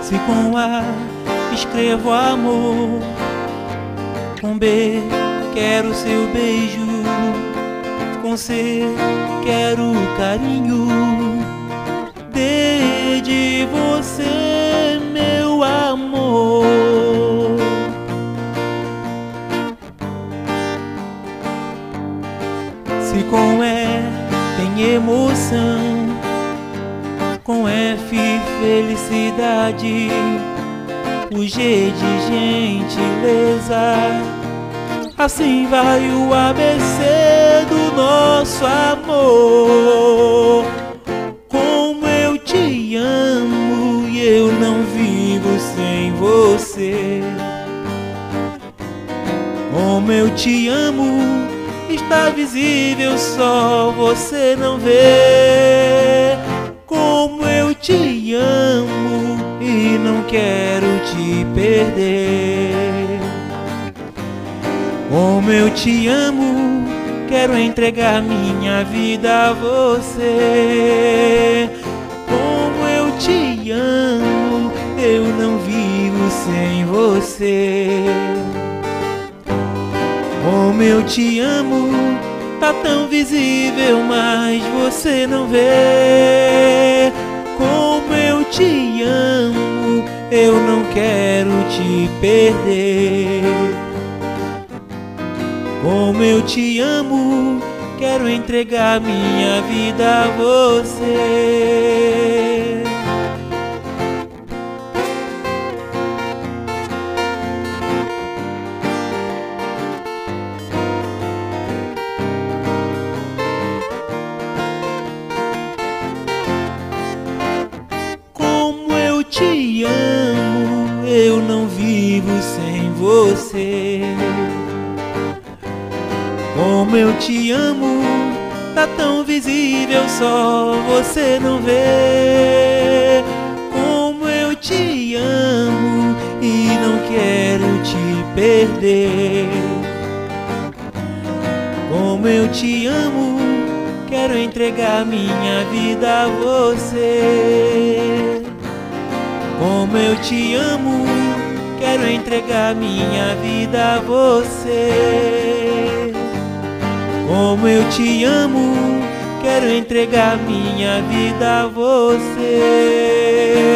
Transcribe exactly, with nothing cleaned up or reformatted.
Se com A escrevo amor, com B quero seu beijo, com C quero carinho. D de você, meu amor. Se com E tem emoção, com F felicidade, o G de gentileza. Assim vai o A B C do nosso amor. Como eu te amo e eu não vivo sem você. Como eu te amo está visível, só você não vê. Como eu te amo e não quero te perder. Como eu te amo, quero entregar minha vida a você. Como eu te amo, eu não vivo sem você. Como eu te amo, tá tão visível, mas você não vê. Como eu te amo, eu não quero te perder. Como eu te amo, quero entregar minha vida a você. Como eu te amo, eu não vivo sem você. Como eu te amo, tá tão visível, só você não vê. Como eu te amo e não quero te perder. Como eu te amo, quero entregar minha vida a você. Como eu te amo, quero entregar minha vida a você. Como eu te amo, quero entregar minha vida a você.